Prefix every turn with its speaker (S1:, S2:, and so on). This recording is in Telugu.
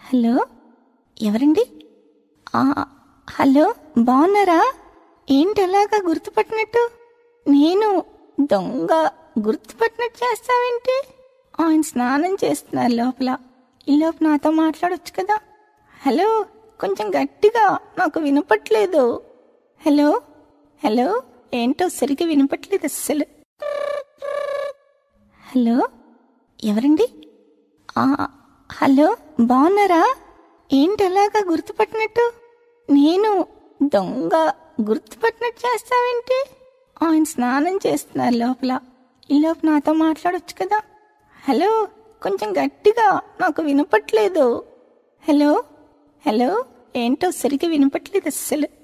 S1: హలో, ఎవరండి? హలో, బాగున్నారా? ఏంటి అలాగా గుర్తుపట్టినట్టు? నేను దొంగ గుర్తుపట్టినట్టు చేస్తావేంటి? ఆయన స్నానం చేస్తున్నారు లోపల. ఈలోపు నాతో మాట్లాడొచ్చు కదా. హలో, కొంచెం గట్టిగా, నాకు వినపట్లేదు. హలో హలో, ఏంటో సరిగ్గా వినపట్లేదు అస్సలు. హలో, ఎవరండి? హలో, బాగున్నారా? ఏంటి అలాగా గుర్తుపట్టినట్టు? నేను దొంగ గుర్తుపట్టినట్టు చేస్తావేంటి? ఆయన స్నానం చేస్తున్నారు లోపల. ఈలోపు నాతో మాట్లాడొచ్చు కదా. హలో, కొంచెం గట్టిగా, నాకు వినపట్లేదు. హలో హలో, ఏంటో సరిగ్గా వినపట్లేదు అస్సలు.